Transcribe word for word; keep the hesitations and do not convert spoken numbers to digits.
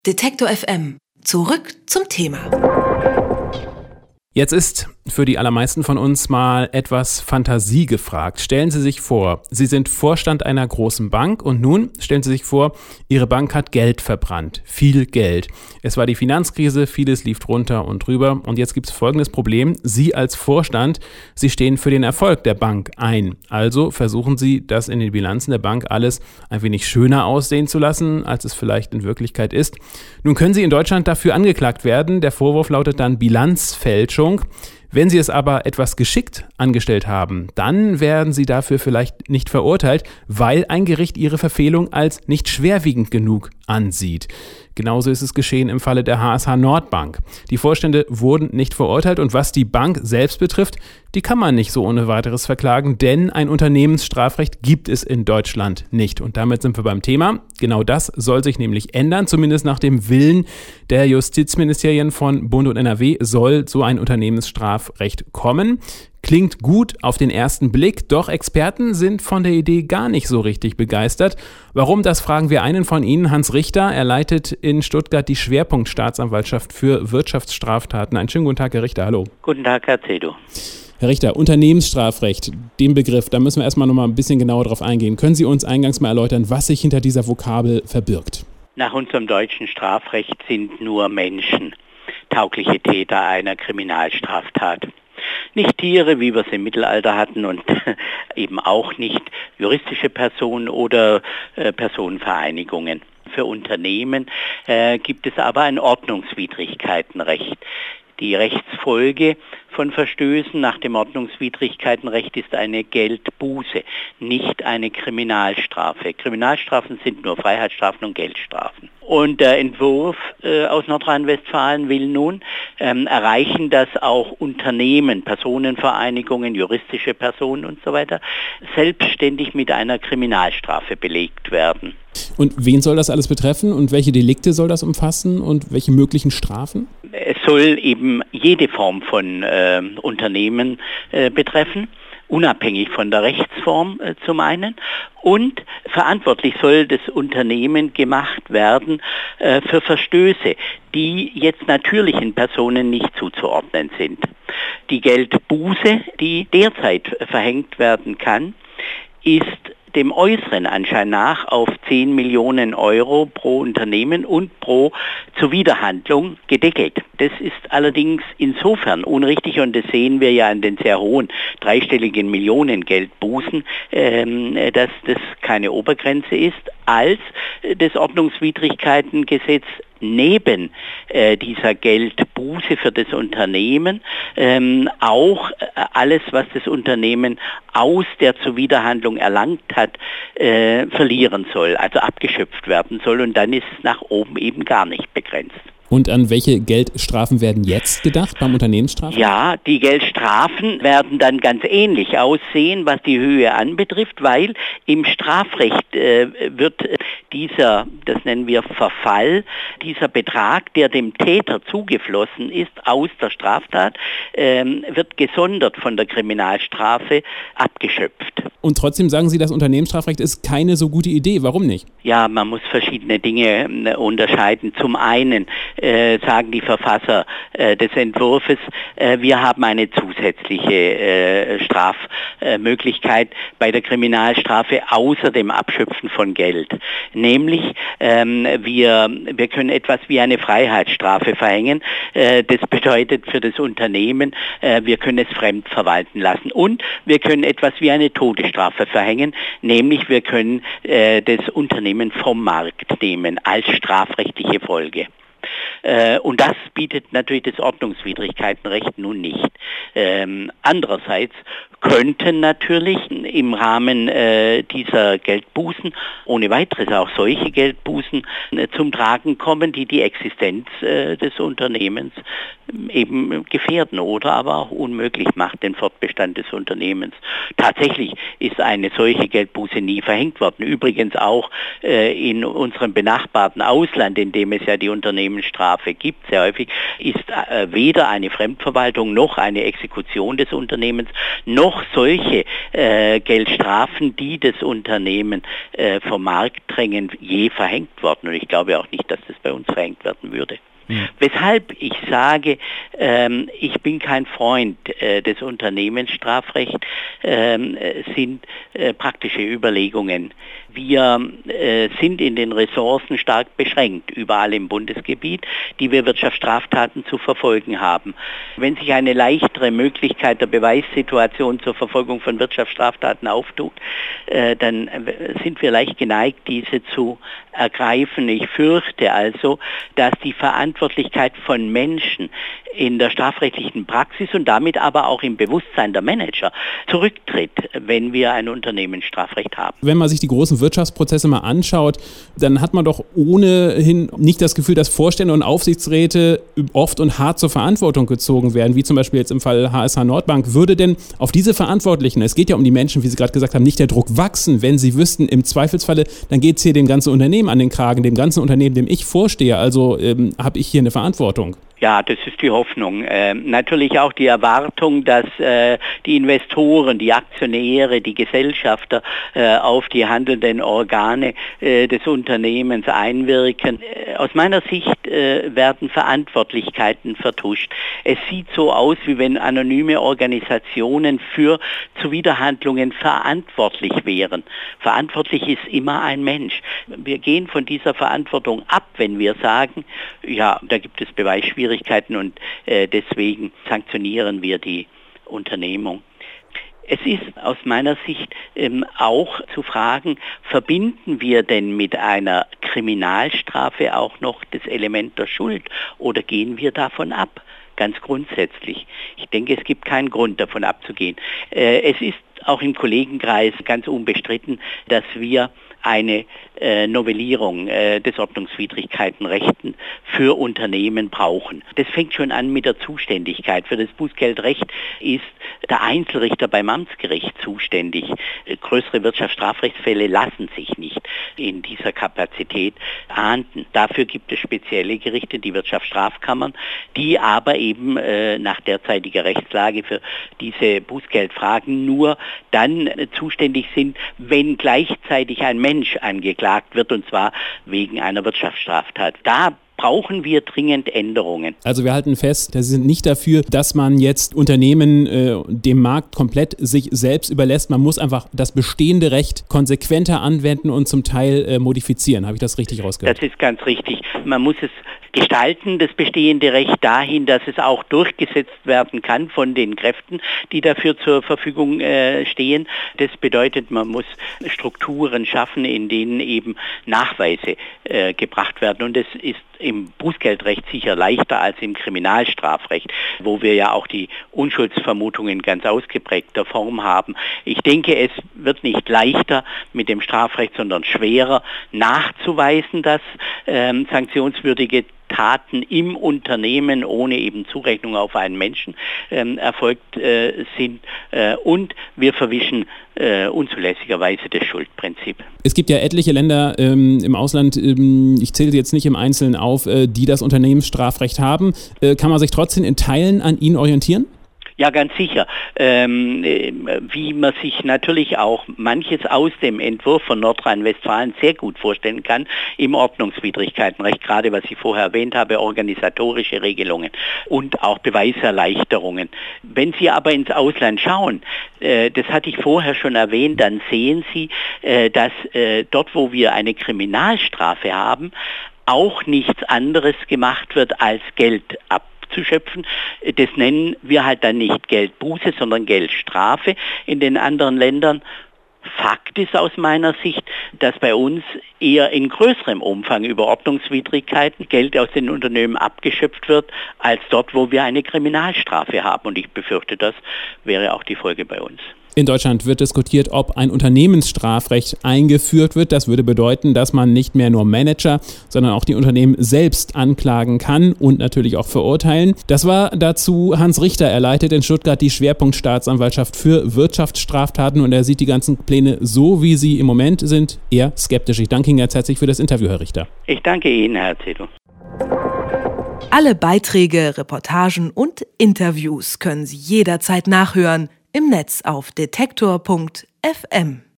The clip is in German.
Detektor F M. Zurück zum Thema. Jetzt ist für die allermeisten von uns mal etwas Fantasie gefragt. Stellen Sie sich vor, Sie sind Vorstand einer großen Bank und nun stellen Sie sich vor, Ihre Bank hat Geld verbrannt. Viel Geld. Es war die Finanzkrise, vieles lief drunter und drüber und jetzt gibt es folgendes Problem. Sie als Vorstand, Sie stehen für den Erfolg der Bank ein. Also versuchen Sie, das in den Bilanzen der Bank alles ein wenig schöner aussehen zu lassen, als es vielleicht in Wirklichkeit ist. Nun können Sie in Deutschland dafür angeklagt werden. Der Vorwurf lautet dann Bilanzfälschung. Wenn Sie es aber etwas geschickt angestellt haben, dann werden Sie dafür vielleicht nicht verurteilt, weil ein Gericht Ihre Verfehlung als nicht schwerwiegend genug ansieht. Genauso ist es geschehen im Falle der H S H Nordbank. Die Vorstände wurden nicht verurteilt und was die Bank selbst betrifft, die kann man nicht so ohne weiteres verklagen, denn ein Unternehmensstrafrecht gibt es in Deutschland nicht. Und damit sind wir beim Thema. Genau das soll sich nämlich ändern, zumindest nach dem Willen der Justizministerien von Bund und N R W soll so ein Unternehmensstrafrecht kommen. Klingt gut auf den ersten Blick, doch Experten sind von der Idee gar nicht so richtig begeistert. Warum, das fragen wir einen von Ihnen, Hans Richter. Er leitet in Stuttgart die Schwerpunktstaatsanwaltschaft für Wirtschaftsstraftaten. Einen schönen guten Tag, Herr Richter, hallo. Guten Tag, Herr Zedo. Herr Richter, Unternehmensstrafrecht, den Begriff, da müssen wir erstmal noch mal ein bisschen genauer drauf eingehen. Können Sie uns eingangs mal erläutern, was sich hinter dieser Vokabel verbirgt? Nach unserem deutschen Strafrecht sind nur Menschen taugliche Täter einer Kriminalstraftat. Nicht Tiere, wie wir es im Mittelalter hatten, und eben auch nicht juristische Personen oder äh, Personenvereinigungen. Für Unternehmen äh, gibt es aber ein Ordnungswidrigkeitenrecht. Die Rechtsfolge von Verstößen nach dem Ordnungswidrigkeitenrecht ist eine Geldbuße, nicht eine Kriminalstrafe. Kriminalstrafen sind nur Freiheitsstrafen und Geldstrafen. Und der Entwurf äh, aus Nordrhein-Westfalen will nun ähm, erreichen, dass auch Unternehmen, Personenvereinigungen, juristische Personen und so weiter selbstständig mit einer Kriminalstrafe belegt werden. Und wen soll das alles betreffen und welche Delikte soll das umfassen und welche möglichen Strafen? Es soll eben jede Form von äh, Unternehmen äh, betreffen, unabhängig von der Rechtsform äh, zum einen. Und verantwortlich soll das Unternehmen gemacht werden äh, für Verstöße, die jetzt natürlichen Personen nicht zuzuordnen sind. Die Geldbuße, die derzeit verhängt werden kann, ist dem äußeren Anschein nach auf zehn Millionen Euro pro Unternehmen und pro Zuwiderhandlung gedeckelt. Das ist allerdings insofern unrichtig und das sehen wir ja an den sehr hohen dreistelligen Millionengeldbußen, ähm, dass das keine Obergrenze ist, als das Ordnungswidrigkeitengesetz neben äh, dieser Geldbuße für das Unternehmen ähm, auch äh, alles, was das Unternehmen aus der Zuwiderhandlung erlangt hat, äh, verlieren soll, also abgeschöpft werden soll und dann ist es nach oben eben gar nicht begrenzt. Und an welche Geldstrafen werden jetzt gedacht beim Unternehmensstrafrecht? Ja, die Geldstrafen werden dann ganz ähnlich aussehen, was die Höhe anbetrifft, weil im Strafrecht äh, wird dieser, das nennen wir Verfall, dieser Betrag, der dem Täter zugeflossen ist aus der Straftat, äh, wird gesondert von der Kriminalstrafe abgeschöpft. Und trotzdem sagen Sie, das Unternehmensstrafrecht ist keine so gute Idee. Warum nicht? Ja, man muss verschiedene Dinge äh, unterscheiden. Zum einen äh, sagen die Verfasser äh, des Entwurfs, äh, wir haben eine zusätzliche äh, Strafmöglichkeit äh, bei der Kriminalstrafe außer dem Abschöpfen von Geld. Nämlich, ähm, wir, wir können etwas wie eine Freiheitsstrafe verhängen. Äh, das bedeutet für das Unternehmen, äh, wir können es fremd verwalten lassen. Und wir können etwas wie eine Todesstrafe verhängen, nämlich wir können äh, das Unternehmen vom Markt nehmen als strafrechtliche Folge. Äh, und das bietet natürlich das Ordnungswidrigkeitenrecht nun nicht. Ähm, andererseits könnten natürlich im Rahmen äh, dieser Geldbußen ohne weiteres auch solche Geldbußen äh, zum Tragen kommen, die die Existenz äh, des Unternehmens eben gefährden oder aber auch unmöglich macht, den Fortbestand des Unternehmens. Tatsächlich ist eine solche Geldbuße nie verhängt worden. Übrigens auch äh, in unserem benachbarten Ausland, in dem es ja die Unternehmensstrafe Geldstrafe gibt, sehr häufig, ist äh, weder eine Fremdverwaltung noch eine Exekution des Unternehmens, noch solche äh, Geldstrafen, die das Unternehmen äh, vom Markt drängen, je verhängt worden. Und ich glaube auch nicht, dass das bei uns verhängt werden würde. Ja. Weshalb ich sage, ähm, ich bin kein Freund äh, des Unternehmensstrafrechts, ähm, sind äh, praktische Überlegungen. Wir äh, sind in den Ressourcen stark beschränkt, überall im Bundesgebiet, die wir Wirtschaftsstraftaten zu verfolgen haben. Wenn sich eine leichtere Möglichkeit der Beweissituation zur Verfolgung von Wirtschaftsstraftaten auftut, äh, dann sind wir leicht geneigt, diese zu ergreifen. Ich fürchte also, dass die Verantwortlichkeit von Menschen in der strafrechtlichen Praxis und damit aber auch im Bewusstsein der Manager zurücktritt, wenn wir ein Unternehmensstrafrecht haben. Wenn man sich die großen Wirtschaftsprozesse mal anschaut, dann hat man doch ohnehin nicht das Gefühl, dass Vorstände und Aufsichtsräte oft und hart zur Verantwortung gezogen werden, wie zum Beispiel jetzt im Fall H S H Nordbank. Würde denn auf diese Verantwortlichen, es geht ja um die Menschen, wie Sie gerade gesagt haben, nicht der Druck wachsen, wenn sie wüssten, im Zweifelsfalle, dann geht es hier dem ganzen Unternehmen an den Kragen, dem ganzen Unternehmen, dem ich vorstehe, also ähm, habe ich hier eine Verantwortung? Ja, das ist die Hoffnung. Ähm, natürlich auch die Erwartung, dass äh, die Investoren, die Aktionäre, die Gesellschafter äh, auf die handelnden Organe äh, des Unternehmens einwirken. Äh, aus meiner Sicht äh, werden Verantwortlichkeiten vertuscht. Es sieht so aus, wie wenn anonyme Organisationen für Zuwiderhandlungen verantwortlich wären. Verantwortlich ist immer ein Mensch. Wir gehen von dieser Verantwortung ab, wenn wir sagen, ja, da gibt es Beweisschwierigkeiten. Und äh, deswegen sanktionieren wir die Unternehmung. Es ist aus meiner Sicht ähm, auch zu fragen, verbinden wir denn mit einer Kriminalstrafe auch noch das Element der Schuld oder gehen wir davon ab? Ganz grundsätzlich. Ich denke, es gibt keinen Grund, davon abzugehen. Äh, es ist auch im Kollegenkreis ganz unbestritten, dass wir eine äh, Novellierung äh, des Ordnungswidrigkeitenrechts für Unternehmen brauchen. Das fängt schon an mit der Zuständigkeit. Für das Bußgeldrecht ist der Einzelrichter beim Amtsgericht zuständig. Äh, größere Wirtschaftsstrafrechtsfälle lassen sich nicht in dieser Kapazität ahnden. Dafür gibt es spezielle Gerichte, die Wirtschaftsstrafkammern, die aber eben äh, nach derzeitiger Rechtslage für diese Bußgeldfragen nur dann äh, zuständig sind, wenn gleichzeitig ein Mensch angeklagt wird, und zwar wegen einer Wirtschaftsstraftat. Da brauchen wir dringend Änderungen. Also wir halten fest, Sie sind nicht dafür, dass man jetzt Unternehmen äh, dem Markt komplett sich selbst überlässt. Man muss einfach das bestehende Recht konsequenter anwenden und zum Teil äh, modifizieren. Habe ich das richtig rausgehört? Das ist ganz richtig. Man muss es gestalten, das bestehende Recht dahin, dass es auch durchgesetzt werden kann von den Kräften, die dafür zur Verfügung äh, stehen. Das bedeutet, man muss Strukturen schaffen, in denen eben Nachweise äh, gebracht werden. Und das ist im Bußgeldrecht sicher leichter als im Kriminalstrafrecht, wo wir ja auch die Unschuldsvermutung in ganz ausgeprägter Form haben. Ich denke, es wird nicht leichter mit dem Strafrecht, sondern schwerer nachzuweisen, dass ähm, sanktionswürdige Taten im Unternehmen ohne eben Zurechnung auf einen Menschen ähm, erfolgt äh, sind äh, und wir verwischen äh, unzulässigerweise das Schuldprinzip. Es gibt ja etliche Länder ähm, im Ausland, ähm, ich zähle jetzt nicht im Einzelnen auf, äh, die das Unternehmensstrafrecht haben. Äh, kann man sich trotzdem in Teilen an ihnen orientieren? Ja, ganz sicher. Ähm, wie man sich natürlich auch manches aus dem Entwurf von Nordrhein-Westfalen sehr gut vorstellen kann, im Ordnungswidrigkeitenrecht, gerade was ich vorher erwähnt habe, organisatorische Regelungen und auch Beweiserleichterungen. Wenn Sie aber ins Ausland schauen, äh, das hatte ich vorher schon erwähnt, dann sehen Sie, äh, dass äh, dort, wo wir eine Kriminalstrafe haben, auch nichts anderes gemacht wird, als Geld ab zu schöpfen. Das nennen wir halt dann nicht Geldbuße, sondern Geldstrafe in den anderen Ländern. Fakt ist aus meiner Sicht, dass bei uns eher in größerem Umfang über Ordnungswidrigkeiten Geld aus den Unternehmen abgeschöpft wird, als dort, wo wir eine Kriminalstrafe haben. Und ich befürchte, das wäre auch die Folge bei uns. In Deutschland wird diskutiert, ob ein Unternehmensstrafrecht eingeführt wird. Das würde bedeuten, dass man nicht mehr nur Manager, sondern auch die Unternehmen selbst anklagen kann und natürlich auch verurteilen. Das war dazu Hans Richter. Er leitet in Stuttgart die Schwerpunktstaatsanwaltschaft für Wirtschaftsstraftaten und er sieht die ganzen Pläne so, wie sie im Moment sind, eher skeptisch. Ich danke Ihnen ganz herzlich für das Interview, Herr Richter. Ich danke Ihnen, Herr Zedl. Alle Beiträge, Reportagen und Interviews können Sie jederzeit nachhören im Netz auf detektor punkt f m.